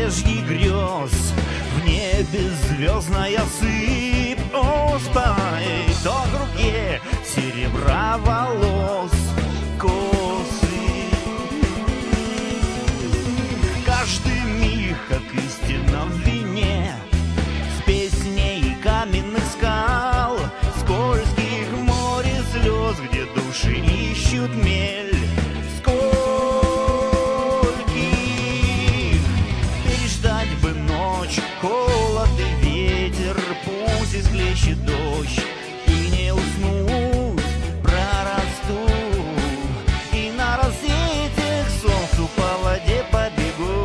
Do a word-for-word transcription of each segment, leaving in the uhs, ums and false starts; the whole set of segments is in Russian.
побережье грез, в небе звездная сыпь. О, спай, то в руке серебра волос косы. Каждый миг, как истина в вине, с песней каменных скал, скользких в море слез, где души ищут мель. Скольких переждать бы ночь, холод и ветер, пусть исклещет дождь, и не уснуть, прорасту, и на рассвете к солнцу по воде побегу.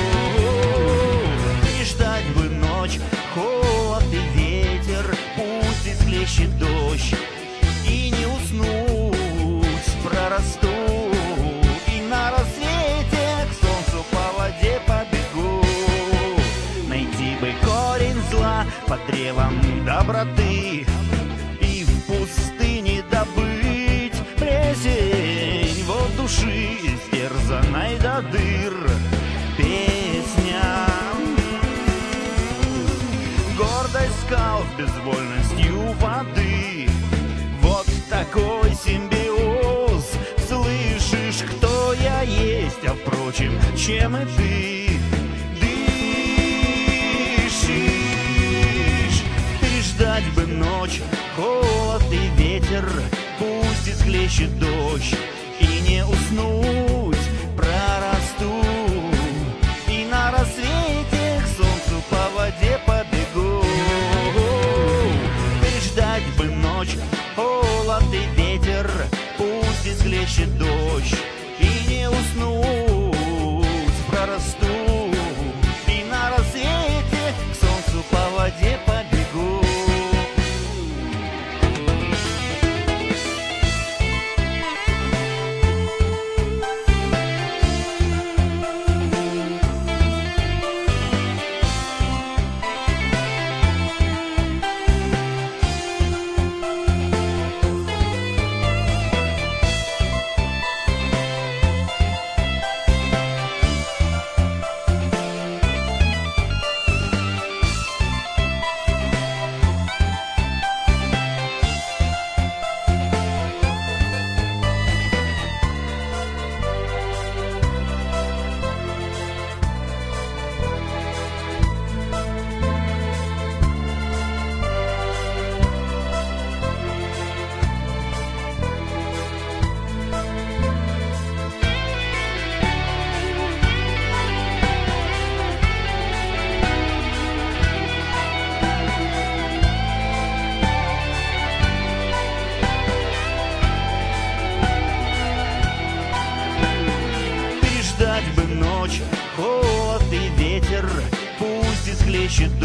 Переждать бы ночь, холод и ветер, пусть исклещет дождь, и не уснуть, прорасту, и на рассвете к солнцу по воде побегу. Найти бы корень зла под древом доброты, и в пустыне добыть плесень вот души, стерзанной до дыр. Песня гордость скал с безвольностью воды, вот такой симбиоз. Слышишь, кто я есть, а впрочем, чем и ты дышишь. Переждать бы ночь, холод и ветер, пусть исклещет дождь, и не уснуть, прорасту, и на рассвете к солнцу по воде побегу. Переждать бы ночь, холод и ветер, пусть исклещет дождь, и не уснуть, прорасту, и на рассвете к солнцу по воде побегу. Переждать бы ночь, холод и ветер, пусть исклещет